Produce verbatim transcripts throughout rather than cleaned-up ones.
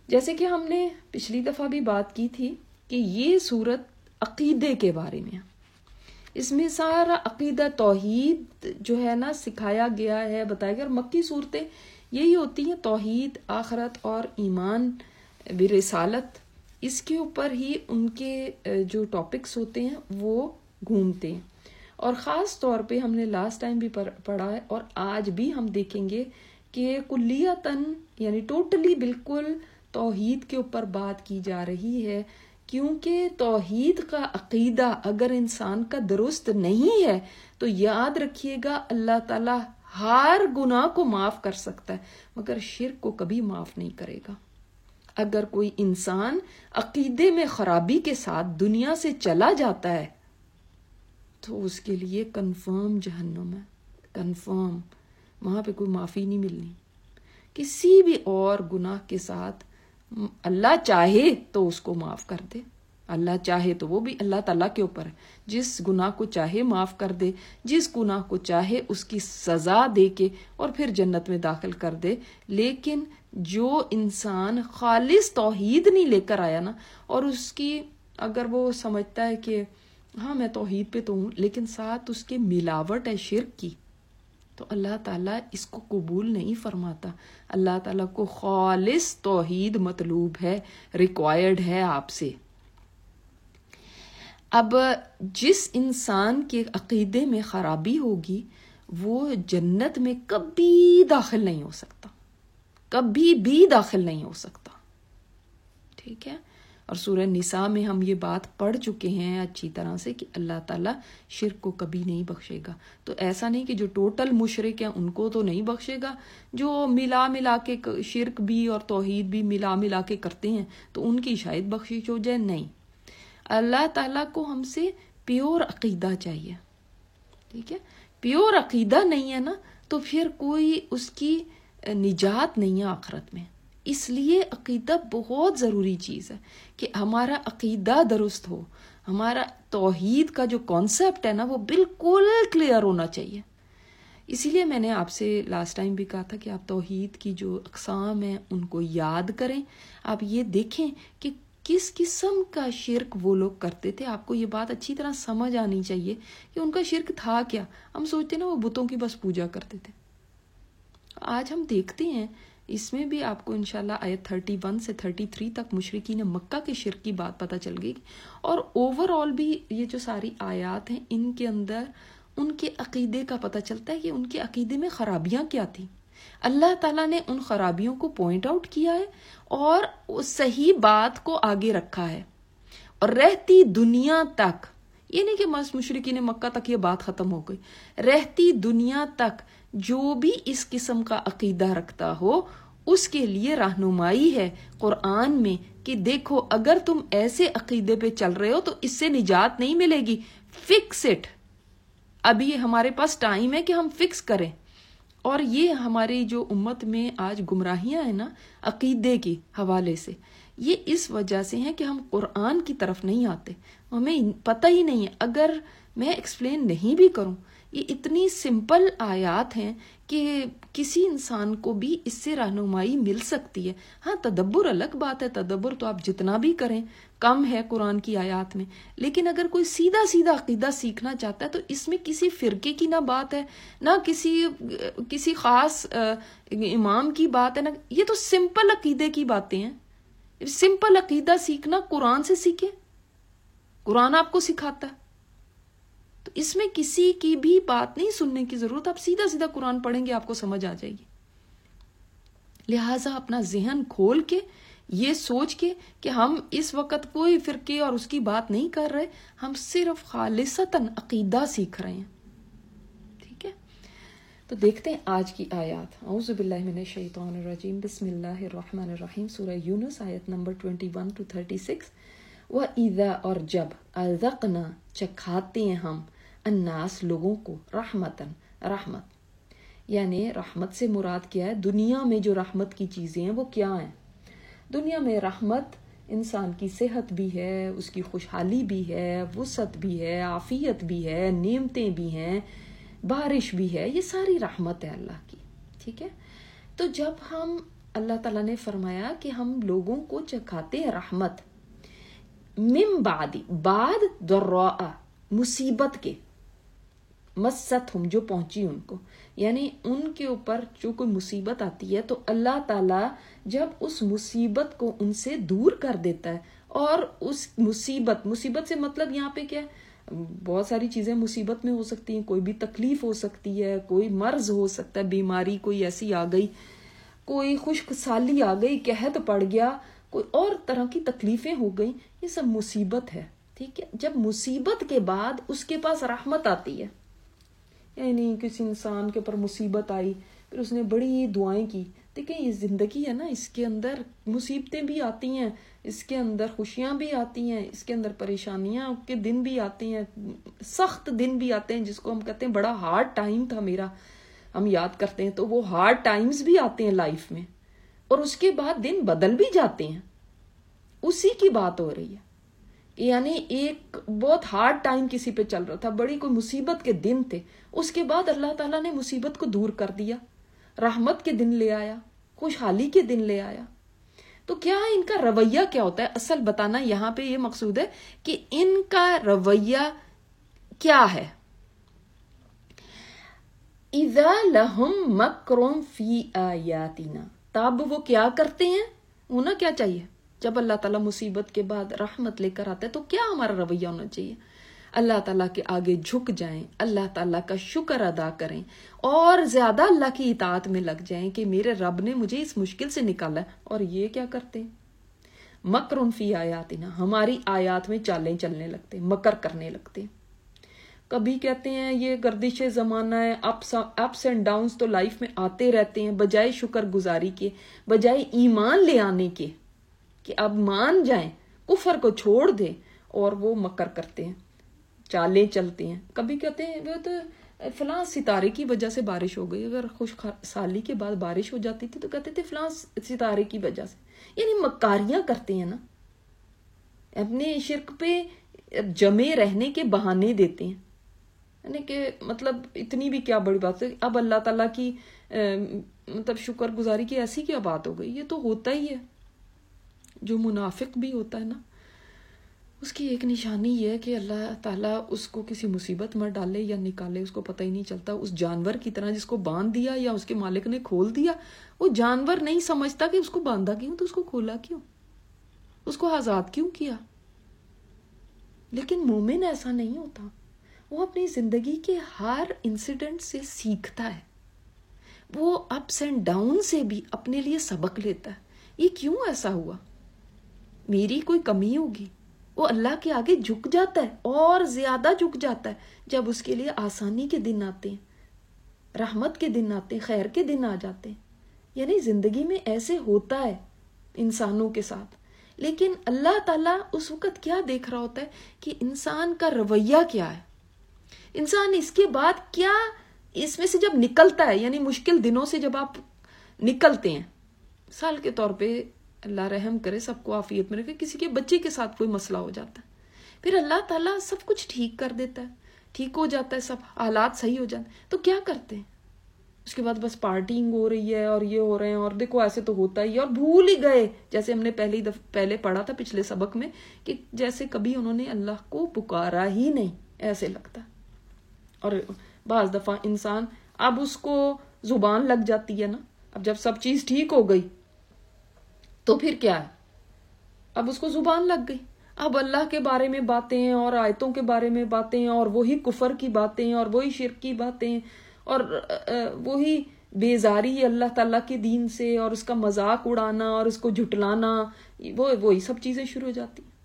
جیسے کہ ہم نے پچھلی دفعہ بھی بات کی تھی کہ یہ صورت عقیدے کے بارے میں، اس میں سارا عقیدہ توحید جو ہے نا سکھایا گیا ہے، بتایا گیا. اور مکی صورتیں یہی ہوتی ہیں، توحید، آخرت اور ایمان برسالت، اس کے اوپر ہی ان کے جو ٹاپکس ہوتے ہیں وہ گھومتے ہیں. اور خاص طور پہ ہم نے لاسٹ ٹائم بھی پڑھا ہے اور آج بھی ہم دیکھیں گے کہ کلیتاً یعنی ٹوٹلی بالکل توحید کے اوپر بات کی جا رہی ہے، کیونکہ توحید کا عقیدہ اگر انسان کا درست نہیں ہے تو یاد رکھیے گا اللہ تعالیٰ ہر گناہ کو معاف کر سکتا ہے مگر شرک کو کبھی معاف نہیں کرے گا. اگر کوئی انسان عقیدے میں خرابی کے ساتھ دنیا سے چلا جاتا ہے تو اس کے لیے کنفرم جہنم ہے، کنفرم، وہاں پہ کوئی معافی نہیں ملنی. کسی بھی اور گناہ کے ساتھ اللہ چاہے تو اس کو معاف کر دے، اللہ چاہے تو، وہ بھی اللہ تعالیٰ کے اوپر ہے، جس گناہ کو چاہے معاف کر دے، جس گناہ کو چاہے اس کی سزا دے کے اور پھر جنت میں داخل کر دے. لیکن جو انسان خالص توحید نہیں لے کر آیا نا، اور اس کی اگر وہ سمجھتا ہے کہ ہاں میں توحید پہ تو ہوں لیکن ساتھ اس کے ملاوٹ ہے شرک کی، تو اللہ تعالیٰ اس کو قبول نہیں فرماتا. اللہ تعالیٰ کو خالص توحید مطلوب ہے، ریکوائرڈ ہے آپ سے. اب جس انسان کے عقیدے میں خرابی ہوگی وہ جنت میں کبھی داخل نہیں ہو سکتا، کبھی بھی داخل نہیں ہو سکتا. ٹھیک ہے، اور سورہ نساء میں ہم یہ بات پڑھ چکے ہیں اچھی طرح سے کہ اللہ تعالیٰ شرک کو کبھی نہیں بخشے گا. تو ایسا نہیں کہ جو ٹوٹل مشرک ہیں ان کو تو نہیں بخشے گا، جو ملا ملا کے شرک بھی اور توحید بھی ملا ملا کے کرتے ہیں تو ان کی شاید بخشش ہو جائے. نہیں، اللہ تعالیٰ کو ہم سے پیور عقیدہ چاہیے. ٹھیک ہے، پیور عقیدہ نہیں ہے نا تو پھر کوئی اس کی نجات نہیں ہے آخرت میں. اس لیے عقیدہ بہت ضروری چیز ہے کہ ہمارا عقیدہ درست ہو، ہمارا توحید کا جو کانسیپٹ ہے نا وہ بالکل کلیئر ہونا چاہیے. اسی لیے میں نے آپ سے لاسٹ ٹائم بھی کہا تھا کہ آپ توحید کی جو اقسام ہیں ان کو یاد کریں. آپ یہ دیکھیں کہ کس قسم کا شرک وہ لوگ کرتے تھے. آپ کو یہ بات اچھی طرح سمجھ آنی چاہیے کہ ان کا شرک تھا کیا. ہم سوچتے نا وہ بتوں کی بس پوجا کرتے تھے. آج ہم دیکھتے ہیں اس میں بھی آپ کو انشاءاللہ آیت تھرٹی ون سے تھرٹی تھری تک مشرکین مکہ کے شرک کی بات پتہ چل گئی. اور اوور آل بھی یہ جو ساری آیات ہیں ان کے اندر ان کے عقیدے کا پتہ چلتا ہے کہ ان کے عقیدے میں خرابیاں کیا تھیں. اللہ تعالیٰ نے ان خرابیوں کو پوائنٹ آؤٹ کیا ہے اور صحیح بات کو آگے رکھا ہے. اور رہتی دنیا تک، یہ نہیں کہ بس مشرکین مکہ تک یہ بات ختم ہو گئی، رہتی دنیا تک جو بھی اس قسم کا عقیدہ رکھتا ہو اس کے لیے رہنمائی ہے قرآن میں کہ دیکھو اگر تم ایسے عقیدے پہ چل رہے ہو تو اس سے نجات نہیں ملے گی. Fix it. ابھی ہمارے پاس ٹائم ہے کہ ہم فکس کریں. اور یہ ہماری جو امت میں آج گمراہیاں ہیں نا عقیدے کے حوالے سے، یہ اس وجہ سے ہیں کہ ہم قرآن کی طرف نہیں آتے، ہمیں پتہ ہی نہیں ہے. اگر میں ایکسپلین نہیں بھی کروں، یہ اتنی سمپل آیات ہیں کہ کسی انسان کو بھی اس سے رہنمائی مل سکتی ہے. ہاں تدبر الگ بات ہے، تدبر تو آپ جتنا بھی کریں کم ہے قرآن کی آیات میں. لیکن اگر کوئی سیدھا سیدھا عقیدہ سیکھنا چاہتا ہے تو اس میں کسی فرقے کی نہ بات ہے، نہ کسی کسی خاص امام کی بات ہے، نہ یہ تو سمپل عقیدے کی باتیں ہیں. سمپل عقیدہ سیکھنا قرآن سے سیکھیں، قرآن آپ کو سکھاتا ہے. تو اس میں کسی کی بھی بات نہیں سننے کی ضرورت. آپ سیدھا سیدھا قرآن پڑھیں گے آپ کو سمجھ آ جائے گی. لہٰذا اپنا ذہن کھول کے یہ سوچ کے کہ ہم اس وقت کوئی فرقے اور اس کی بات نہیں کر رہے، ہم صرف خالصتاً عقیدہ سیکھ رہے ہیں. ٹھیک ہے، تو دیکھتے ہیں آج کی آیات. اعوذ باللہ من الشیطان الرجیم، بسم اللہ الرحمن الرحیم. سورہ یونس آیت نمبر twenty one two thirty six. وَإِذَا اور جب اذقنا چکھاتے ہیں ہم الناس لوگوں کو رحمتاً رحمت. یعنی رحمت سے مراد کیا ہے؟ دنیا میں جو رحمت کی چیزیں ہیں وہ کیا ہیں؟ دنیا میں رحمت انسان کی صحت بھی ہے، اس کی خوشحالی بھی ہے، وسعت بھی ہے، عافیت بھی ہے، نعمتیں بھی ہیں، بارش بھی ہے. یہ ساری رحمت ہے اللہ کی. ٹھیک ہے، تو جب ہم اللہ تعالیٰ نے فرمایا کہ ہم لوگوں کو چکھاتے ہیں رحمت من بعد بعد ضراء مصیبت کے مست ہم جو پہنچی ان کو، یعنی ان کے اوپر جو کوئی مصیبت آتی ہے تو اللہ تعالیٰ جب اس مصیبت کو ان سے دور کر دیتا ہے، اور اس مصیبت مصیبت سے مطلب یہاں پہ کیا ہے، بہت ساری چیزیں مصیبت میں ہو سکتی ہیں، کوئی بھی تکلیف ہو سکتی ہے، کوئی مرض ہو سکتا ہے، بیماری کوئی ایسی آ گئی، کوئی خشک سالی آ گئی، قحط پڑ گیا، کوئی اور طرح کی تکلیفیں ہو گئی، یہ سب مصیبت ہے، ٹھیک ہے۔ جب مصیبت کے بعد اس کے پاس رحمت آتی ہے، یعنی کسی انسان کے اوپر مصیبت آئی، پھر اس نے بڑی دعائیں کی، دیکھیں یہ زندگی ہے نا، اس کے اندر مصیبتیں بھی آتی ہیں، اس کے اندر خوشیاں بھی آتی ہیں، اس کے اندر پریشانیاں کے دن بھی آتے ہیں، سخت دن بھی آتے ہیں، جس کو ہم کہتے ہیں بڑا ہارڈ ٹائم تھا میرا، ہم یاد کرتے ہیں، تو وہ ہارڈ ٹائمز بھی آتے ہیں لائف میں، اور اس کے بعد دن بدل بھی جاتے ہیں، اسی کی بات ہو رہی ہے۔ یعنی ایک بہت ہارڈ ٹائم کسی پہ چل رہا تھا، بڑی کوئی مصیبت کے دن تھے، اس کے بعد اللہ تعالیٰ نے مصیبت کو دور کر دیا، رحمت کے دن لے آیا، خوشحالی کے دن لے آیا۔ تو کیا ان کا رویہ کیا ہوتا ہے؟ اصل بتانا یہاں پہ یہ مقصود ہے کہ ان کا رویہ کیا ہے۔ اذا لہم مکر فی آیاتنا، تب وہ کیا کرتے ہیں، ہونا کیا چاہیے جب اللہ تعالیٰ مصیبت کے بعد رحمت لے کر آتا ہے، تو کیا ہمارا رویہ ہونا چاہیے؟ اللہ تعالیٰ کے آگے جھک جائیں، اللہ تعالیٰ کا شکر ادا کریں، اور زیادہ اللہ کی اطاعت میں لگ جائیں کہ میرے رب نے مجھے اس مشکل سے نکالا ہے۔ اور یہ کیا کرتے ہیں؟ مکر فی آیاتنا، ہماری آیات میں چالیں چلنے لگتے ہیں، مکر کرنے لگتے ہیں۔ کبھی کہتے ہیں یہ گردش زمانہ ہے، اپس اینڈ ڈاؤنز تو لائف میں آتے رہتے ہیں، بجائے شکر گزاری کے، بجائے ایمان لے آنے کے کہ اب مان جائیں، کفر کو چھوڑ دیں، اور وہ مکر کرتے ہیں، چالیں چلتے ہیں۔ کبھی کہتے ہیں وہ تو فلاں ستارے کی وجہ سے بارش ہو گئی، اگر خوش سالی کے بعد بارش ہو جاتی تھی تو کہتے تھے فلاں ستارے کی وجہ سے، یعنی مکاریاں کرتے ہیں نا، اپنے شرک پہ جمے رہنے کے بہانے دیتے ہیں، یعنی کہ مطلب اتنی بھی کیا بڑی بات ہے، اب اللہ تعالیٰ کی مطلب شکر گزاری کی ایسی کیا بات ہو گئی، یہ تو ہوتا ہی ہے۔ جو منافق بھی ہوتا ہے نا، اس کی ایک نشانی یہ ہے کہ اللہ تعالیٰ اس کو کسی مصیبت میں ڈالے یا نکالے، اس کو پتہ ہی نہیں چلتا۔ اس جانور کی طرح جس کو باندھ دیا یا اس کے مالک نے کھول دیا، وہ جانور نہیں سمجھتا کہ اس کو باندھا کیوں، تو اس کو کھولا کیوں، اس کو آزاد کیوں کیا۔ لیکن مومن ایسا نہیں ہوتا، وہ اپنی زندگی کے ہر انسیڈنٹ سے سیکھتا ہے، وہ اپس اینڈ ڈاؤن سے بھی اپنے لیے سبق لیتا ہے۔ یہ کیوں ایسا ہوا، میری کوئی کمی ہوگی، وہ اللہ کے آگے جھک جاتا ہے، اور زیادہ جھک جاتا ہے جب اس کے لیے آسانی کے دن آتے ہیں، رحمت کے دن آتے ہیں، خیر کے دن آ جاتے ہیں۔ یعنی زندگی میں ایسے ہوتا ہے انسانوں کے ساتھ، لیکن اللہ تعالیٰ اس وقت کیا دیکھ رہا ہوتا ہے کہ انسان کا رویہ کیا ہے، انسان اس کے بعد کیا اس میں سے جب نکلتا ہے، یعنی مشکل دنوں سے جب آپ نکلتے ہیں، مثال کے طور پہ اللہ رحم کرے، سب کو عافیت میں رکھے، کسی کے بچے کے ساتھ کوئی مسئلہ ہو جاتا ہے، پھر اللہ تعالیٰ سب کچھ ٹھیک کر دیتا ہے، ٹھیک ہو جاتا ہے، سب حالات صحیح ہو جاتے ہیں، تو کیا کرتے ہیں اس کے بعد؟ بس پارٹینگ ہو رہی ہے اور یہ ہو رہے ہیں، اور دیکھو ایسے تو ہوتا ہی ہے، اور بھول ہی گئے، جیسے ہم نے پہلی دف... پہلے پڑھا تھا پچھلے سبق میں کہ جیسے کبھی انہوں نے اللہ کو پکارا ہی نہیں، ایسے لگتا ہے۔ اور بعض دفعہ انسان اب اس کو زبان لگ جاتی ہے نا، اب جب سب چیز ٹھیک ہو گئی تو پھر کیا ہے، اب اس کو زبان لگ گئی، اب اللہ کے بارے میں باتیں اور آیتوں کے بارے میں باتیں، اور وہی کفر کی باتیں اور وہی شرک کی باتیں اور وہی بیزاری اللہ تعالیٰ کے دین سے اور اس کا مذاق اڑانا اور اس کو جھٹلانا، وہ وہی سب چیزیں شروع ہو جاتی ہیں۔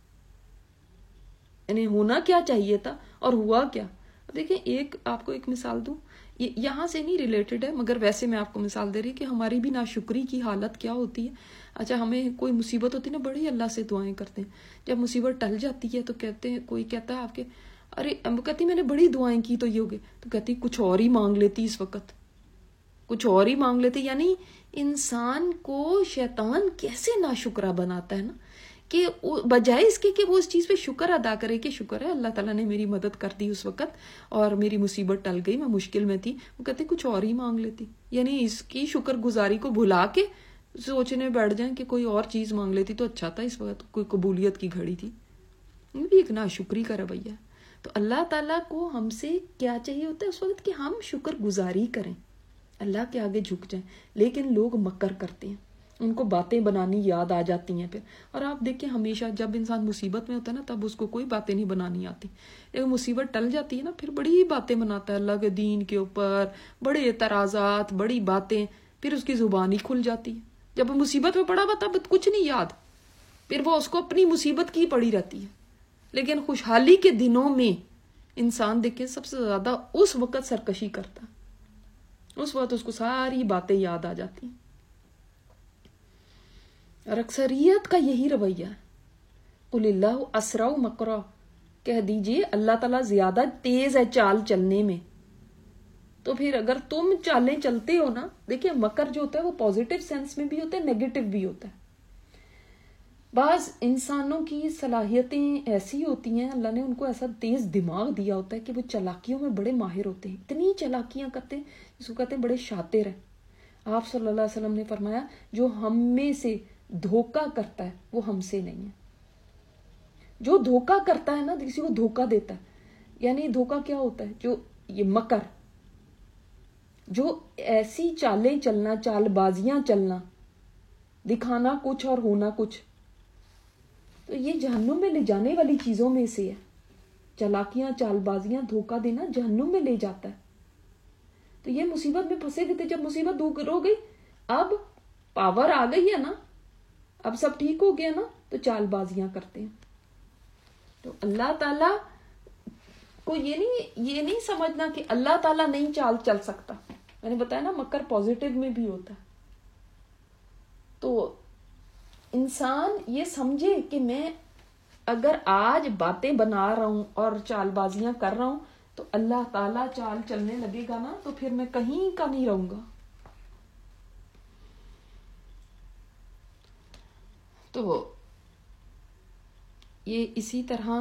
یعنی ہونا کیا چاہیے تھا اور ہوا کیا۔ دیکھیں ایک آپ کو ایک مثال دوں، یہاں سے نہیں ریلیٹڈ ہے مگر ویسے میں آپ کو مثال دے رہی کہ ہماری بھی ناشکری کی حالت کیا ہوتی ہے۔ اچھا ہمیں کوئی مصیبت ہوتی ہے نا، بڑی اللہ سے دعائیں کرتے ہیں، جب مصیبت ٹل جاتی ہے تو کہتے ہیں، کوئی کہتا ہے آپ کے ارے کہتی میں نے بڑی دعائیں کی تو یہ ہو گئے، تو کہتی کچھ اور ہی مانگ لیتی، اس وقت کچھ اور ہی مانگ لیتے۔ یعنی انسان کو شیطان کیسے ناشکرا بناتا ہے نا، کہ بجائے اس کے کہ وہ اس چیز پہ شکر ادا کرے کہ شکر ہے اللہ تعالیٰ نے میری مدد کر دی اس وقت اور میری مصیبت ٹل گئی، میں مشکل میں تھی، وہ کہتے کچھ اور ہی مانگ لیتی۔ یعنی اس کی شکر گزاری کو بھلا کے سوچنے بیٹھ جائیں کہ کوئی اور چیز مانگ لیتی تو اچھا تھا، اس وقت کوئی قبولیت کی گھڑی تھی. یہ بھی ایک ناشکری کا رویہ ہے. تو اللہ تعالیٰ کو ہم سے کیا چاہیے ہوتا ہے اس وقت کہ ہم شکر گزاری کریں، اللہ کے آگے جھک جائیں. لیکن لوگ مکر کرتے ہیں، ان کو باتیں بنانی یاد آ جاتی ہیں پھر. اور آپ دیکھیں ہمیشہ جب انسان مصیبت میں ہوتا ہے نا تب اس کو کوئی باتیں نہیں بنانی آتی، لیکن مصیبت ٹل جاتی ہے نا پھر بڑی باتیں بناتا ہے اللہ کے دین کے اوپر، بڑے اعتراضات، بڑی باتیں، پھر اس کی زبان ہی کھل جاتی ہے. جب وہ مصیبت میں پڑا ہوا تب کچھ نہیں یاد، پھر وہ اس کو اپنی مصیبت کی پڑی رہتی ہے. لیکن خوشحالی کے دنوں میں انسان دیکھیں سب سے زیادہ اس وقت سرکشی کرتا، اس وقت اس کو ساری باتیں یاد آ جاتی ہیں. اور اکثریت کا یہی رویہ ہے. قل اللہ اسرع مکرا، کہہ دیجئے اللہ تعالیٰ زیادہ تیز ہے چال چلنے میں. تو پھر اگر تم چالیں چلتے ہو نا، دیکھیں مکر جو ہوتا ہے وہ پازیٹیو سینس میں بھی ہوتا ہے، نیگیٹو بھی ہوتا ہے. بعض انسانوں کی صلاحیتیں ایسی ہوتی ہیں، اللہ نے ان کو ایسا تیز دماغ دیا ہوتا ہے کہ وہ چالاکیوں میں بڑے ماہر ہوتے ہیں، اتنی چالاکیاں کرتے ہیں جس کو کہتے ہیں بڑے شاطر ہیں. آپ صلی اللہ علیہ وسلم نے فرمایا جو ہم میں سے دھوکہ کرتا ہے وہ ہم سے نہیں ہے. جو دھوکہ کرتا ہے نا، کسی کو دھوکہ دیتا ہے، یعنی دھوکہ کیا ہوتا ہے؟ جو یہ مکر، جو ایسی چالیں چلنا، چال بازیاں چلنا، دکھانا کچھ اور ہونا کچھ، تو یہ جہنم میں لے جانے والی چیزوں میں سے ہے. چالاکیاں، چال بازیاں، دھوکہ دینا جہنم میں لے جاتا ہے. تو یہ مصیبت میں پھنسے گئے تھے. جب مصیبت دور ہو گئی، اب پاور آ گئی ہے نا، اب سب ٹھیک ہو گیا نا، تو چال بازیاں کرتے ہیں. تو اللہ تعالیٰ کو یہ نہیں یہ نہیں سمجھنا کہ اللہ تعالیٰ نہیں چال چل سکتا. میں نے بتایا نا مکر پازیٹیو میں بھی ہوتا ہے. تو انسان یہ سمجھے کہ میں اگر آج باتیں بنا رہا ہوں اور چال بازیاں کر رہا ہوں تو اللہ تعالیٰ چال چلنے لگے گا نا، تو پھر میں کہیں کا نہیں رہوں گا. تو یہ اسی طرح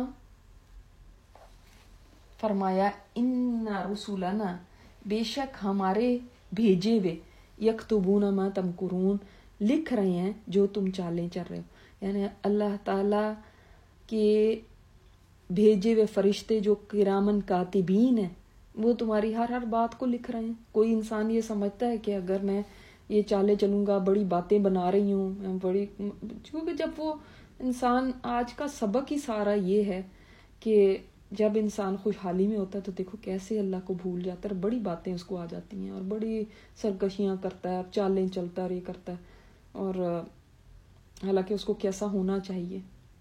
فرمایا ان رسولنا، بے شک ہمارے بھیجے ہوئے، یکتبون ما تمکرون، لکھ رہے ہیں جو تم چالیں چل رہے ہو. یعنی اللہ تعالیٰ کے بھیجے ہوئے فرشتے جو کرامن کاتبین ہیں وہ تمہاری ہر ہر بات کو لکھ رہے ہیں. کوئی انسان یہ سمجھتا ہے کہ اگر میں یہ چالیں چلوں گا، بڑی باتیں بنا رہی ہوں میں بڑی، کیونکہ جب وہ انسان، آج کا سبق ہی سارا یہ ہے کہ جب انسان خوشحالی میں ہوتا ہے تو دیکھو کیسے اللہ کو بھول جاتا ہے، بڑی باتیں اس کو آ جاتی ہیں اور بڑی سرکشیاں کرتا ہے، چالیں چلتا ہے، یہ کرتا ہے، اور حالانکہ اس کو کیسا ہونا چاہیے.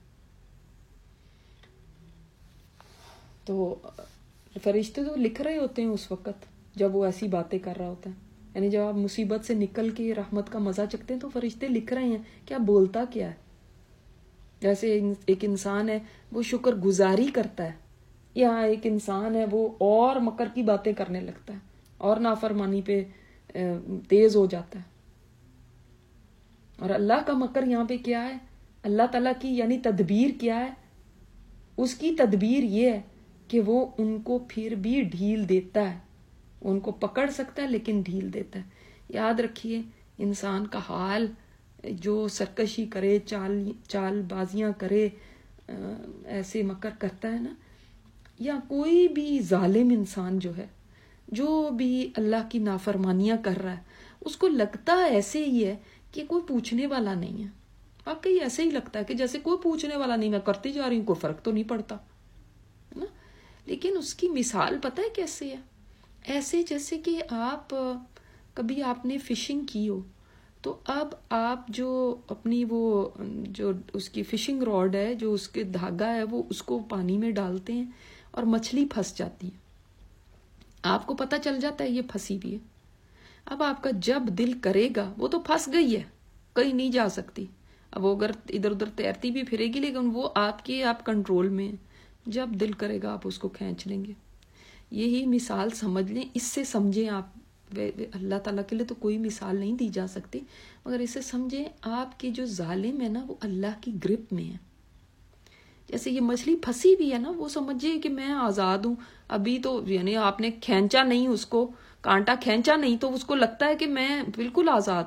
تو فرشتے تو لکھ رہے ہوتے ہیں اس وقت جب وہ ایسی باتیں کر رہا ہوتا ہے. یعنی جب آپ مصیبت سے نکل کے رحمت کا مزہ چکتے ہیں تو فرشتے لکھ رہے ہیں کہ آپ بولتا کیا ہے. جیسے ایک انسان ہے وہ شکر گزاری کرتا ہے، یہاں ایک انسان ہے وہ اور مکر کی باتیں کرنے لگتا ہے اور نافرمانی پہ تیز ہو جاتا ہے. اور اللہ کا مکر یہاں پہ کیا ہے؟ اللہ تعالیٰ کی یعنی تدبیر کیا ہے؟ اس کی تدبیر یہ ہے کہ وہ ان کو پھر بھی ڈھیل دیتا ہے، ان کو پکڑ سکتا ہے لیکن ڈھیل دیتا ہے. یاد رکھیے انسان کا حال جو سرکشی کرے، چال چال بازیاں کرے، ایسے مکر کرتا ہے نا، یا کوئی بھی ظالم انسان جو ہے، جو بھی اللہ کی نافرمانیاں کر رہا ہے، اس کو لگتا ایسے ہی ہے کہ کوئی پوچھنے والا نہیں ہے. واقعی ایسے ہی لگتا ہے کہ جیسے کوئی پوچھنے والا نہیں، میں کرتی جا رہی ہوں، کوئی فرق تو نہیں پڑتا نا. لیکن اس کی مثال پتہ ہے کیسے ہے؟ ایسے جیسے کہ آپ کبھی آپ نے فشنگ کی ہو، تو اب آپ جو اپنی وہ جو اس کی فشنگ راڈ ہے، جو اس کے دھاگا ہے، وہ اس کو پانی میں ڈالتے ہیں اور مچھلی پھنس جاتی ہے. آپ کو پتہ چل جاتا ہے یہ پھنسی بھی ہے. اب آپ کا جب دل کرے گا، وہ تو پھنس گئی ہے، کہیں نہیں جا سکتی. اب وہ اگر ادھر ادھر تیرتی بھی پھرے گی لیکن وہ آپ کے آپ کنٹرول میں ہے. جب دل کرے گا آپ اس کو کھینچ لیں گے. یہی مثال سمجھ لیں، اس سے سمجھیں آپ. اللہ تعالیٰ کے لیے تو کوئی مثال نہیں دی جا سکتی، مگر اسے سمجھیں آپ کے جو ظالم ہے نا وہ اللہ کی گرپ میں ہے. جیسے یہ مچھلی پھنسی بھی ہے نا، وہ سمجھے کہ میں آزاد ہوں ابھی تو، یعنی آپ نے کھینچا نہیں، اس کو کانٹا کھینچا نہیں تو اس کو لگتا ہے کہ میں بالکل آزاد ہوں.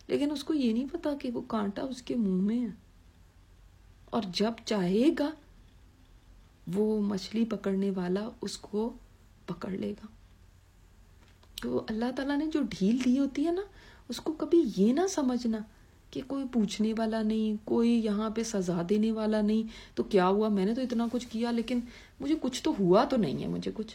لیکن اس کو یہ نہیں پتا کہ وہ کانٹا اس کے منہ میں ہے، اور جب چاہے گا وہ مچھلی پکڑنے والا اس کو پکڑ لے گا۔ تو اللہ تعالیٰ نے جو ڈھیل دی ہوتی ہے نا، اس کو کبھی یہ نہ سمجھنا کہ کوئی پوچھنے والا نہیں، کوئی یہاں پہ سزا دینے والا نہیں، تو کیا ہوا، میں نے تو اتنا کچھ کیا لیکن مجھے کچھ تو ہوا تو نہیں ہے مجھے کچھ۔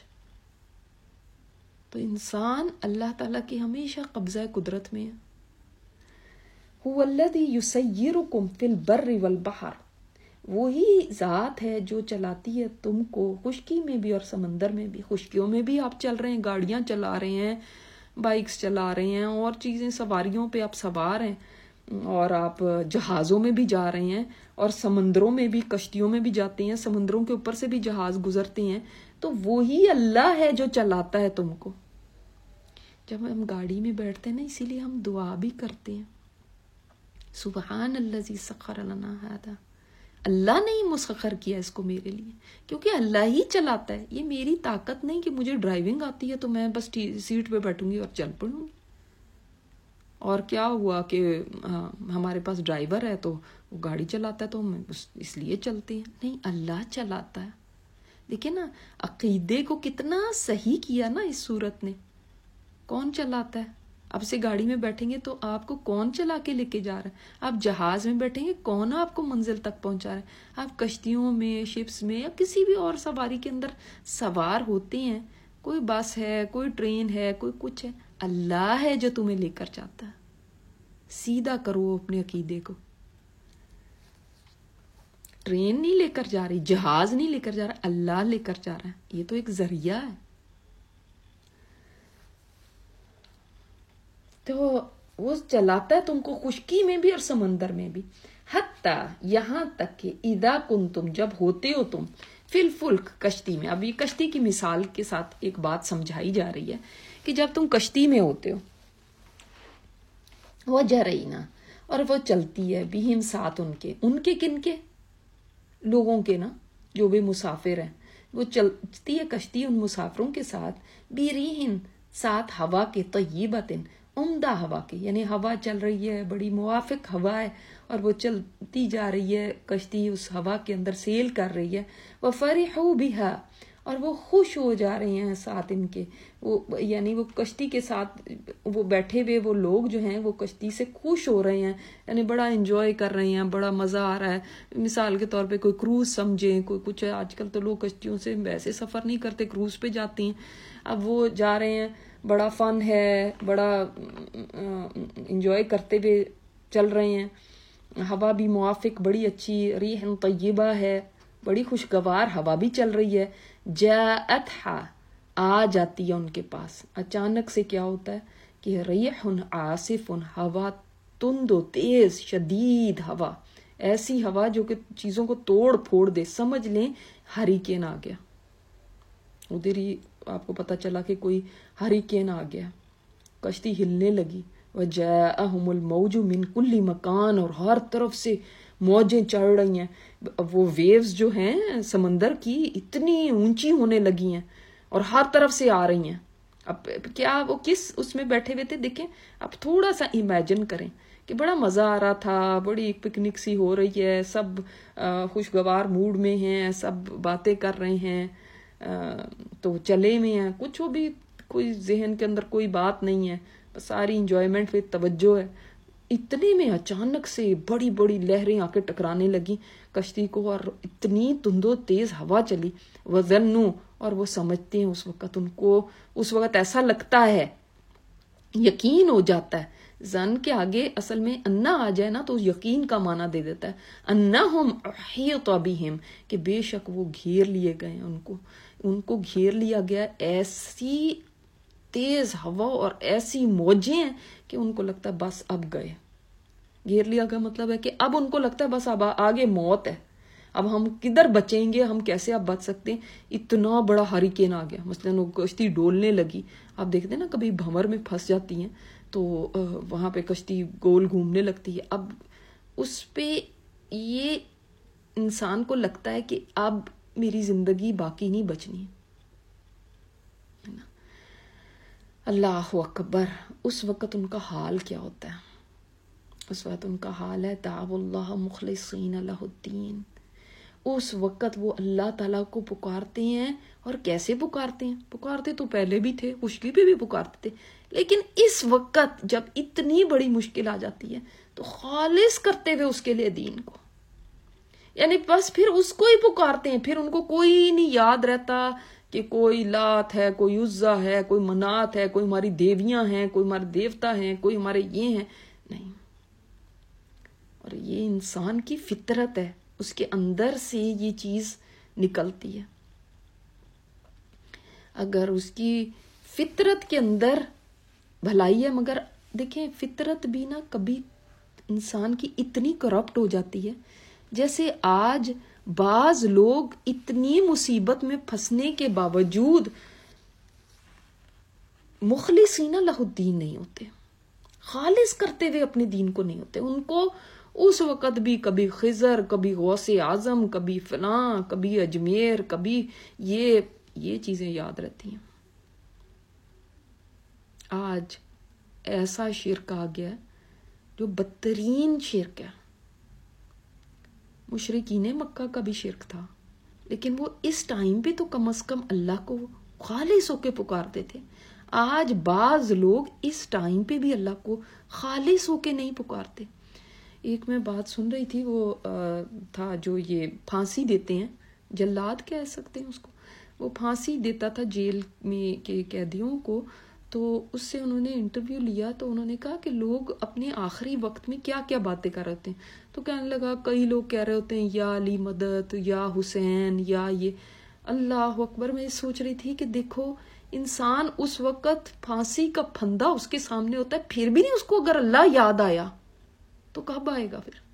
تو انسان اللہ تعالیٰ کی ہمیشہ قبضہ قدرت میں ہے۔ هو الذی یسیرکم فی البر والبحر، وہی ذات ہے جو چلاتی ہے تم کو خشکی میں بھی اور سمندر میں بھی۔ خشکیوں میں بھی آپ چل رہے ہیں، گاڑیاں چلا رہے ہیں، بائکس چلا رہے ہیں، اور چیزیں، سواریوں پہ آپ سوار ہیں، اور آپ جہازوں میں بھی جا رہے ہیں، اور سمندروں میں بھی، کشتیوں میں بھی جاتے ہیں، سمندروں کے اوپر سے بھی جہاز گزرتے ہیں۔ تو وہی اللہ ہے جو چلاتا ہے تم کو۔ جب ہم گاڑی میں بیٹھتے ہیں نا، اسی لیے ہم دعا بھی کرتے ہیں، سبحان الذی سخر لنا ھذا، اللہ نے ہی مسخر کیا اس کو میرے لیے، کیونکہ اللہ ہی چلاتا ہے۔ یہ میری طاقت نہیں کہ مجھے ڈرائیونگ آتی ہے تو میں بس سیٹ پہ بیٹھوں گی اور چل پڑوں گی، اور کیا ہوا کہ ہمارے پاس ڈرائیور ہے تو وہ گاڑی چلاتا ہے تو ہم اس لیے چلتے ہیں۔ نہیں، اللہ چلاتا ہے۔ دیکھیں نا، عقیدے کو کتنا صحیح کیا نا اس صورت نے۔ کون چلاتا ہے؟ اب سے گاڑی میں بیٹھیں گے تو آپ کو کون چلا کے لے کے جا رہا ہے؟ آپ جہاز میں بیٹھیں گے، کون آپ کو منزل تک پہنچا رہا ہے؟ آپ کشتیوں میں، شپس میں، یا کسی بھی اور سواری کے اندر سوار ہوتے ہیں، کوئی بس ہے، کوئی ٹرین ہے، کوئی کچھ ہے، اللہ ہے جو تمہیں لے کر جاتا ہے۔ سیدھا کرو اپنے عقیدے کو۔ ٹرین نہیں لے کر جا رہی، جہاز نہیں لے کر جا رہا، اللہ لے کر جا رہا ہے۔ یہ تو ایک ذریعہ ہے۔ تو وہ چلاتا ہے تم کو خشکی میں بھی اور سمندر میں بھی، حتیٰ یہاں تک کہ اذا کنتم، جب ہوتے ہو تم، فی الفلک، کشتی میں۔ اب یہ کشتی کی مثال کے ساتھ ایک بات سمجھائی جا رہی ہے کہ جب تم کشتی میں ہوتے ہو، وہ جرینا، اور وہ چلتی ہے، بہم، ساتھ ان کے، ان کے کن کے؟ لوگوں کے نا، جو بھی مسافر ہیں، وہ چلتی ہے کشتی ان مسافروں کے ساتھ، بیریہن، ساتھ ہوا کے، طیبتن، عمدہ ہوا کے، یعنی ہوا چل رہی ہے، بڑی موافق ہوا ہے، اور وہ چلتی جا رہی ہے کشتی، اس ہوا کے اندر سیل کر رہی ہے۔ وَفَرِحُوا بِهَا، اور وہ خوش ہو جا رہے ہیں ساتھ ان کے، وہ یعنی وہ کشتی کے ساتھ وہ بیٹھے ہوئے وہ لوگ جو ہیں وہ کشتی سے خوش ہو رہے ہیں، یعنی بڑا انجوائے کر رہے ہیں، بڑا مزہ آ رہا ہے۔ مثال کے طور پہ کوئی کروز سمجھیں، کوئی کچھ ہے، آج کل تو لوگ کشتیوں سے ویسے سفر نہیں کرتے، کروز پہ جاتے ہیں، اب وہ جا رہے ہیں، بڑا فن ہے، بڑا انجوائے کرتے ہوئے چل رہے ہیں، ہوا بھی موافق، بڑی اچھی، ریح طیبہ ہے، بڑی خوشگوار ہوا بھی چل رہی ہے۔ جاءتھا، آ جاتی ہے ان کے پاس، اچانک سے کیا ہوتا ہے کہ ریح عاصف، ہوا تند و تیز، شدید ہوا، ایسی ہوا جو کہ چیزوں کو توڑ پھوڑ دے، سمجھ لیں ہریکین آ گیا، ادھر ہی آپ کو پتا چلا کہ کوئی ہریکین آ گیا، کشتی ہلنے لگی۔ وَجَاءَهُمُ الْمَوْجُ مِنْ كُلِّ مَكَانٍ، اور ہر طرف سے موجیں چڑھ رہی ہیں، وہ ویوز جو ہیں سمندر کی اتنی اونچی ہونے لگی ہیں اور ہر طرف سے آ رہی ہیں۔ اب کیا وہ کس اس میں بیٹھے ہوئے تھے؟ دیکھیں، اب تھوڑا سا امیجن کریں کہ بڑا مزہ آ رہا تھا، بڑی پکنک سی ہو رہی ہے، سب خوشگوار موڈ میں ہیں، سب باتیں کر رہے ہیں، تو چلے میں ہیں، کچھ وہ بھی کوئی ذہن کے اندر کوئی بات نہیں ہے، بس ساری انجوائمنٹ پہ توجہ ہے۔ اتنے میں اچانک سے بڑی بڑی لہریں آ کے ٹکرانے لگی کشتی کو، اور اتنی تند و تیز ہوا چلی۔ وَظَنُّوا، اور وہ سمجھتے ہیں اس وقت، ان کو اس وقت ایسا لگتا ہے، یقین ہو جاتا ہے، زن کے آگے اصل میں انا آ جائے نا تو یقین کا معنی دے دیتا ہے، انہم احیط بہم، کہ بے شک وہ گھیر لیے گئے ہیں، ان کو ان کو گھیر لیا گیا، ایسی تیز ہوا اور ایسی موجیں ہیں کہ ان کو لگتا ہے بس اب گئے۔ گھیر لیا گیا مطلب ہے کہ اب ان کو لگتا ہے بس اب آگے موت ہے، اب ہم کدھر بچیں گے، ہم کیسے اب بچ سکتے ہیں، اتنا بڑا ہریکین آ گیا۔ مثلاً وہ کشتی ڈولنے لگی، آپ دیکھتے ہیں نا کبھی بھنور میں پھنس جاتی ہیں تو وہاں پہ کشتی گول گھومنے لگتی ہے، اب اس پہ یہ انسان کو لگتا ہے کہ اب میری زندگی باقی نہیں بچنی ہے۔ اللہ اکبر، اس وقت ان کا حال کیا ہوتا ہے۔ اس وقت ان کا حال ہے دعوا اللہ مخلصین لہ الدین، اس وقت وہ اللہ تعالیٰ کو پکارتے ہیں. اور کیسے پکارتے ہیں؟ پکارتے تو پہلے بھی تھے، خشکی پہ بھی پکارتے تھے، لیکن اس وقت جب اتنی بڑی مشکل آ جاتی ہے تو خالص کرتے ہوئے اس کے لیے دین کو، یعنی بس پھر اس کو ہی پکارتے ہیں. پھر ان کو کوئی نہیں یاد رہتا کہ کوئی لات ہے، کوئی عزا ہے، کوئی منات ہے، کوئی ہماری دیویاں ہیں، کوئی ہمارے دیوتا ہیں، کوئی ہمارے یہ ہیں، نہیں. اور یہ انسان کی فطرت ہے، اس کے اندر سے یہ چیز نکلتی ہے. اگر اس کی فطرت کے اندر بھلائی ہے، مگر دیکھیں فطرت بھی نا کبھی انسان کی اتنی کرپٹ ہو جاتی ہے. جیسے آج بعض لوگ اتنی مصیبت میں پھنسنے کے باوجود مخلصین لہ الدین نہیں ہوتے، خالص کرتے ہوئے اپنے دین کو نہیں ہوتے. ان کو اس وقت بھی کبھی خضر، کبھی غوث اعظم، کبھی فلاں، کبھی اجمیر، کبھی یہ یہ چیزیں یاد رہتی ہیں. آج ایسا شرک آ گیا جو بدترین شرک ہے. مشرکین مکہ کا بھی شرک تھا، لیکن وہ اس ٹائم پہ تو کم از کم اللہ کو خالص ہو کے پکارتے تھے. آج بعض لوگ اس ٹائم پہ بھی اللہ کو خالص ہو کے نہیں پکارتے. ایک میں بات سن رہی تھی، وہ تھا جو یہ پھانسی دیتے ہیں، جلاد کہہ سکتے ہیں اس کو، وہ پھانسی دیتا تھا جیل میں کے قیدیوں کو. تو اس سے انہوں نے انٹرویو لیا تو انہوں نے کہا کہ لوگ اپنے آخری وقت میں کیا کیا باتیں کر رہے ہوتے ہیں. تو کہنے لگا کئی لوگ کہہ رہے ہوتے ہیں یا علی مدد، یا حسین، یا یہ. اللہ اکبر. میں سوچ رہی تھی کہ دیکھو انسان اس وقت پھانسی کا پھندا اس کے سامنے ہوتا ہے، پھر بھی نہیں اس کو اگر اللہ یاد آیا تو کب آئے گا پھر.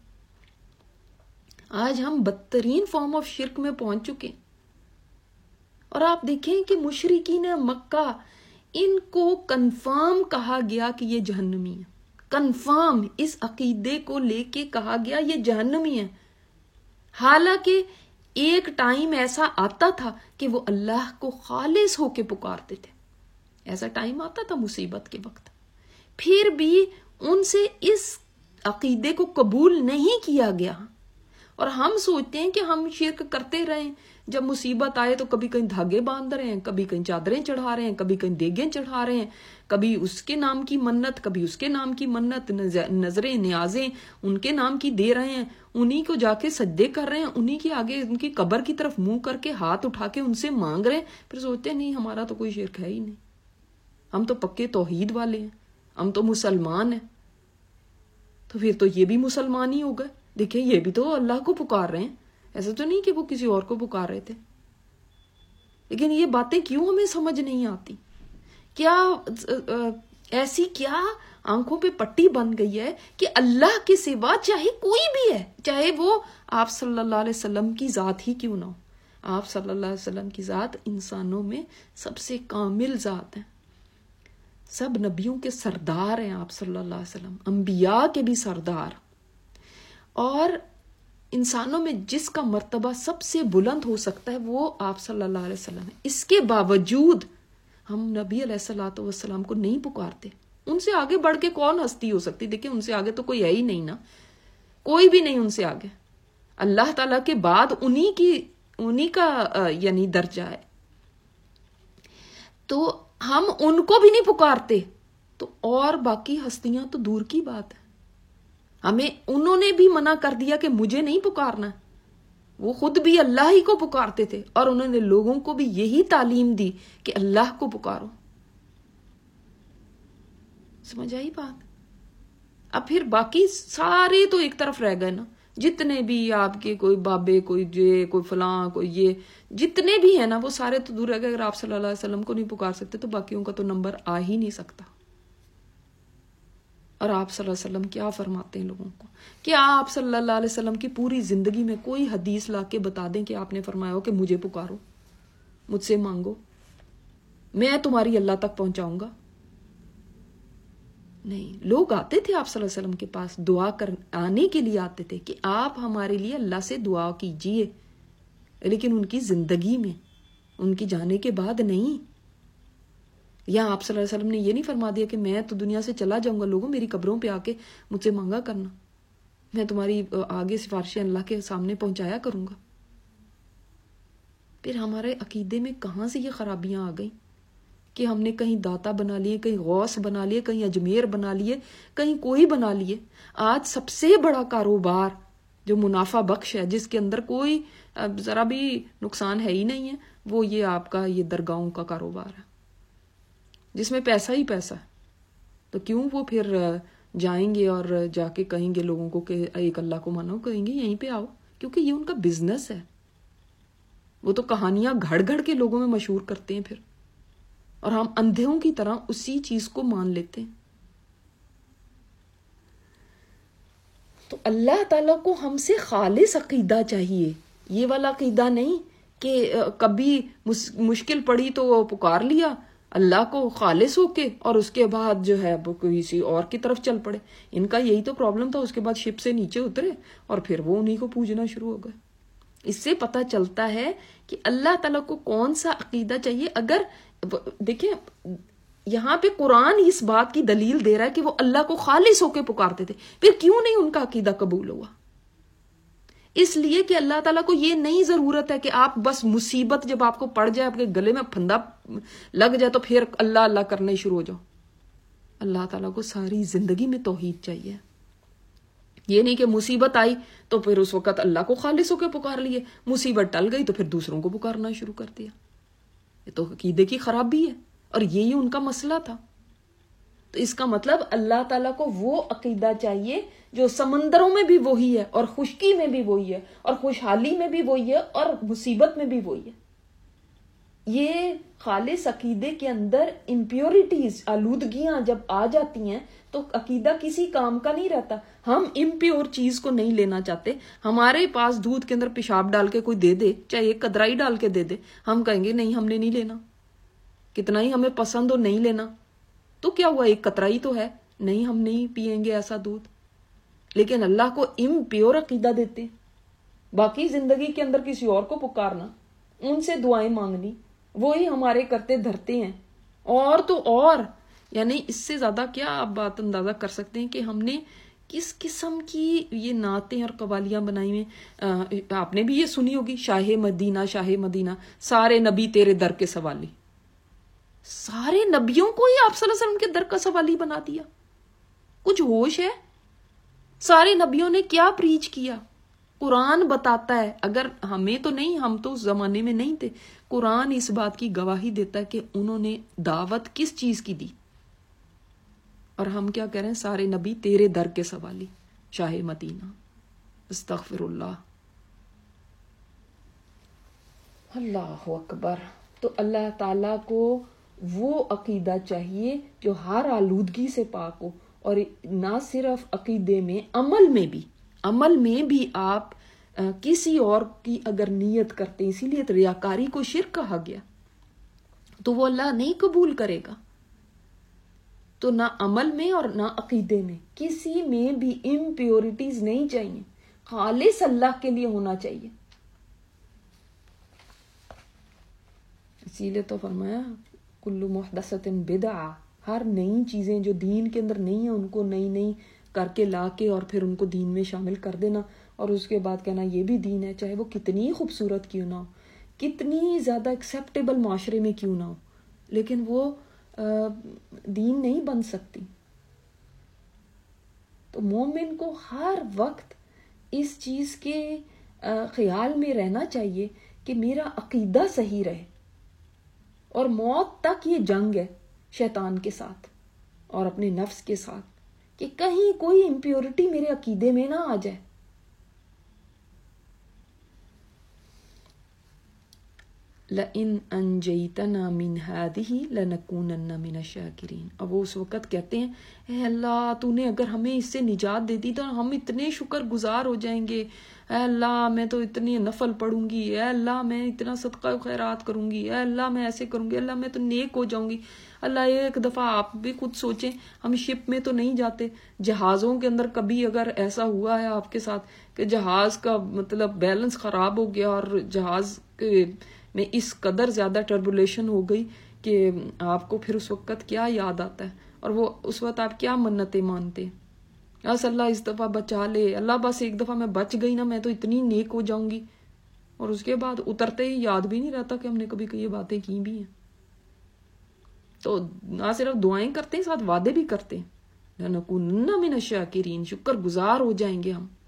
آج ہم بدترین فارم آف شرک میں پہنچ چکے. اور آپ دیکھیں کہ مشرکین مکہ، ان کو کنفرم کہا گیا کہ یہ جہنمی ہے، کنفرم اس عقیدے کو لے کے کہا گیا یہ جہنمی ہے. حالانکہ ایک ٹائم ایسا آتا تھا کہ وہ اللہ کو خالص ہو کے پکارتے تھے. ایسا ٹائم آتا تھا مصیبت کے وقت، پھر بھی ان سے اس عقیدے کو قبول نہیں کیا گیا. اور ہم سوچتے ہیں کہ ہم شرک کرتے رہیں، جب مصیبت آئے تو کبھی کہیں دھاگے باندھ رہے ہیں، کبھی کہیں چادریں چڑھا رہے ہیں، کبھی کہیں دیگیں چڑھا رہے ہیں، کبھی اس کے نام کی منت، کبھی اس کے نام کی منت، نظریں نیازیں ان کے نام کی دے رہے ہیں، انہی کو جا کے سجدے کر رہے ہیں، انہی کے آگے ان کی قبر کی طرف منہ کر کے ہاتھ اٹھا کے ان سے مانگ رہے ہیں. پھر سوچتے ہیں نہیں ہمارا تو کوئی شرک ہے ہی نہیں، ہم تو پکے توحید والے ہیں، ہم تو مسلمان ہیں. تو پھر تو یہ بھی مسلمان ہی ہو گئے. دیکھیں یہ بھی تو اللہ کو پکار رہے ہیں، ایسا تو نہیں کہ وہ کسی اور کو پکار رہے تھے. لیکن یہ باتیں کیوں ہمیں سمجھ نہیں آتی؟ کیا ایسی کیا آنکھوں پہ پٹی بن گئی ہے کہ اللہ کے سوا چاہے کوئی بھی ہے، چاہے وہ آپ صلی اللہ علیہ وسلم کی ذات ہی کیوں نہ ہو. آپ صلی اللہ علیہ وسلم کی ذات انسانوں میں سب سے کامل ذات ہے، سب نبیوں کے سردار ہیں آپ صلی اللہ علیہ وسلم، انبیاء کے بھی سردار. اور انسانوں میں جس کا مرتبہ سب سے بلند ہو سکتا ہے وہ آپ صلی اللہ علیہ وسلم ہے. اس کے باوجود ہم نبی علیہ الصلوۃ والسلام کو نہیں پکارتے. ان سے آگے بڑھ کے کون ہستی ہو سکتی؟ دیکھیں ان سے آگے تو کوئی ہے ہی نہیں نا، کوئی بھی نہیں ان سے آگے. اللہ تعالیٰ کے بعد انہی کی انہی کا یعنی درجہ ہے. تو ہم ان کو بھی نہیں پکارتے تو اور باقی ہستیاں تو دور کی بات ہے. ہمیں انہوں نے بھی منع کر دیا کہ مجھے نہیں پکارنا. وہ خود بھی اللہ ہی کو پکارتے تھے اور انہوں نے لوگوں کو بھی یہی تعلیم دی کہ اللہ کو پکارو. سمجھ آئی بات؟ اب پھر باقی سارے تو ایک طرف رہ گئے نا، جتنے بھی آپ کے کوئی بابے، کوئی یہ، کوئی فلاں، کوئی یہ، جتنے بھی ہیں نا وہ سارے تو دور رہ گئے. اگر آپ صلی اللہ علیہ وسلم کو نہیں پکار سکتے تو باقیوں کا تو نمبر آ ہی نہیں سکتا. اور آپ صلی اللہ علیہ وسلم کیا فرماتے ہیں لوگوں کو؟ کیا آپ صلی اللہ علیہ وسلم کی پوری زندگی میں کوئی حدیث لا کے بتا دیں کہ آپ نے فرمایا ہو کہ مجھے پکارو، مجھ سے مانگو، میں تمہاری اللہ تک پہنچاؤں گا؟ نہیں. لوگ آتے تھے آپ صلی اللہ علیہ وسلم کے پاس، دعا کر آنے کے لیے آتے تھے کہ آپ ہمارے لیے اللہ سے دعا کیجئے، لیکن ان کی زندگی میں، ان کی جانے کے بعد نہیں. یا آپ صلی اللہ علیہ وسلم نے یہ نہیں فرما دیا کہ میں تو دنیا سے چلا جاؤں گا، لوگوں میری قبروں پہ آ کے مجھ سے مانگا کرنا، میں تمہاری آگے سفارشیں اللہ کے سامنے پہنچایا کروں گا۔ پھر ہمارے عقیدے میں کہاں سے یہ خرابیاں آ گئیں کہ ہم نے کہیں داتا بنا لیے، کہیں غوث بنا لیے، کہیں اجمیر بنا لیے، کہیں کوئی بنا لیے۔ آج سب سے بڑا کاروبار جو منافع بخش ہے، جس کے اندر کوئی ذرا بھی نقصان ہے ہی نہیں ہے، وہ یہ آپ کا یہ درگاہوں کا کاروبار ہے، جس میں پیسہ ہی پیسہ ہے۔ تو کیوں وہ پھر جائیں گے اور جا کے کہیں گے لوگوں کو کہ ایک اللہ کو مانو، کہیں گے یہیں پہ آؤ، کیونکہ یہ ان کا بزنس ہے۔ وہ تو کہانیاں گھڑ گھڑ کے لوگوں میں مشہور کرتے ہیں پھر، اور ہم اندھوں کی طرح اسی چیز کو مان لیتے ہیں۔ تو اللہ تعالیٰ کو ہم سے خالص عقیدہ چاہیے، یہ والا عقیدہ نہیں کہ کبھی مشکل پڑی تو پکار لیا اللہ کو خالص ہو کے، اور اس کے بعد جو ہے وہ کسی اور کی طرف چل پڑے۔ ان کا یہی تو پرابلم تھا، اس کے بعد شپ سے نیچے اترے اور پھر وہ انہی کو پوجنا شروع ہو گئے۔ اس سے پتہ چلتا ہے کہ اللہ تعالیٰ کو کون سا عقیدہ چاہیے۔ اگر دیکھیں یہاں پہ قرآن اس بات کی دلیل دے رہا ہے کہ وہ اللہ کو خالص ہو کے پکارتے تھے، پھر کیوں نہیں ان کا عقیدہ قبول ہوا؟ اس لیے کہ اللہ تعالیٰ کو یہ نہیں ضرورت ہے کہ آپ بس مصیبت جب آپ کو پڑ جائے، آپ کے گلے میں پھندا لگ جائے تو پھر اللہ اللہ کرنے شروع ہو جاؤ۔ اللہ تعالیٰ کو ساری زندگی میں توحید چاہیے۔ یہ نہیں کہ مصیبت آئی تو پھر اس وقت اللہ کو خالص ہو کے پکار لیے، مصیبت ٹل گئی تو پھر دوسروں کو پکارنا شروع کر دیا۔ یہ تو عقیدے کی خرابی ہے، اور یہی ان کا مسئلہ تھا۔ تو اس کا مطلب اللہ تعالیٰ کو وہ عقیدہ چاہیے جو سمندروں میں بھی وہی ہے، اور خشکی میں بھی وہی ہے، اور خوشحالی میں بھی وہی ہے، اور مصیبت میں بھی وہی ہے۔ یہ خالص عقیدے کے اندر امپیورٹیز، آلودگیاں جب آ جاتی ہیں تو عقیدہ کسی کام کا نہیں رہتا۔ ہم امپیور چیز کو نہیں لینا چاہتے، ہمارے پاس دودھ کے اندر پیشاب ڈال کے کوئی دے دے، چاہے ایک قدرائی ڈال کے دے دے، ہم کہیں گے نہیں ہم نے نہیں لینا، کتنا ہی ہمیں پسند ہو نہیں لینا۔ تو کیا ہوا، ایک قطرائی تو ہے، نہیں ہم نہیں پیئیں گے ایسا دودھ۔ لیکن اللہ کو امپیور عقیدہ دیتے ہیں، باقی زندگی کے اندر کسی اور کو پکارنا، ان سے دعائیں مانگنی، وہی ہمارے کرتے دھرتے ہیں۔ اور تو اور یعنی اس سے زیادہ کیا آپ بات اندازہ کر سکتے ہیں کہ ہم نے کس قسم کی یہ نعتیں اور قوالیاں بنائی ہوئی۔ آپ نے بھی یہ سنی ہوگی، شاہ مدینہ شاہ مدینہ، سارے نبی تیرے در کے سوالی۔ سارے نبیوں کو ہی آپ صلی اللہ علیہ وسلم کے در کا سوالی بنا دیا۔ کچھ ہوش ہے؟ سارے نبیوں نے کیا پریچ کیا؟ قرآن بتاتا ہے، اگر ہمیں تو نہیں، ہم تو اس زمانے میں نہیں تھے، قرآن اس بات کی گواہی دیتا ہے کہ انہوں نے دعوت کس چیز کی دی۔ اور ہم کیا کہہ رہے ہیں، سارے نبی تیرے در کے سوالی، شاہ مدینہ۔ استغفر اللہ، اللہ اکبر۔ تو اللہ تعالیٰ کو وہ عقیدہ چاہیے جو ہر آلودگی سے پاک ہو، اور نہ صرف عقیدے میں، عمل میں بھی، عمل میں بھی آپ کسی اور کی اگر نیت کرتے، اسی لیے ریاکاری کو شرک کہا گیا، تو وہ اللہ نہیں قبول کرے گا۔ تو نہ عمل میں اور نہ عقیدے میں، کسی میں بھی امپیورٹیز نہیں چاہیے، خالص اللہ کے لیے ہونا چاہیے۔ اسی لیے تو فرمایا کل محدثۃ بدعہ، ہر نئی چیزیں جو دین کے اندر نہیں ہیں ان کو نئی نئی کر کے لا کے اور پھر ان کو دین میں شامل کر دینا، اور اس کے بعد کہنا یہ بھی دین ہے، چاہے وہ کتنی خوبصورت کیوں نہ ہو، کتنی زیادہ ایکسیپٹیبل معاشرے میں کیوں نہ ہو، لیکن وہ دین نہیں بن سکتی۔ تو مومن کو ہر وقت اس چیز کے خیال میں رہنا چاہیے کہ میرا عقیدہ صحیح رہے، اور موت تک یہ جنگ ہے شیطان کے ساتھ اور اپنے نفس کے ساتھ، کہ کہیں کوئی امپیورٹی میرے عقیدے میں نہ آ جائے۔ لَإِنْ أَنْجَيْتَنَا مِنْ هَذِهِ لَنَكُونَنَّ مِنَ الشَّاكِرِينَ۔ اب وہ اس وقت کہتے ہیں اے اللہ تو نے اگر ہمیں اس سے نجات دے دی تو ہم اتنے شکر گزار ہو جائیں گے، اے اللہ میں تو اتنی نفل پڑھوں گی، اے اللہ میں اتنا صدقہ خیرات کروں گی، اے اللہ میں ایسے کروں گی، اللہ میں تو نیک ہو جاؤں گی۔ اللہ ایک دفعہ آپ بھی خود سوچیں، ہم شپ میں تو نہیں جاتے، جہازوں کے اندر کبھی اگر ایسا ہوا ہے آپ کے ساتھ کہ جہاز کا مطلب بیلنس خراب ہو گیا اور جہاز کے میں اس قدر زیادہ ٹربولیشن ہو گئی کہ آپ کو پھر اس وقت کیا یاد آتا ہے، اور وہ اس وقت آپ کیا منتیں مانتے ہیں، بس اللہ اس دفعہ بچا لے، اللہ بس ایک دفعہ میں بچ گئی نا میں تو اتنی نیک ہو جاؤں گی، اور اس کے بعد اترتے ہی یاد بھی نہیں رہتا کہ ہم نے کبھی یہ باتیں کی بھی ہیں۔ تو نہ صرف دعائیں کرتے ہیں، ساتھ وعدے بھی کرتے ہیں، لَنَكُونَنَّ مِنَ الشَّاكِرِينَ، شکر گزار ہو جائیں گے ہم۔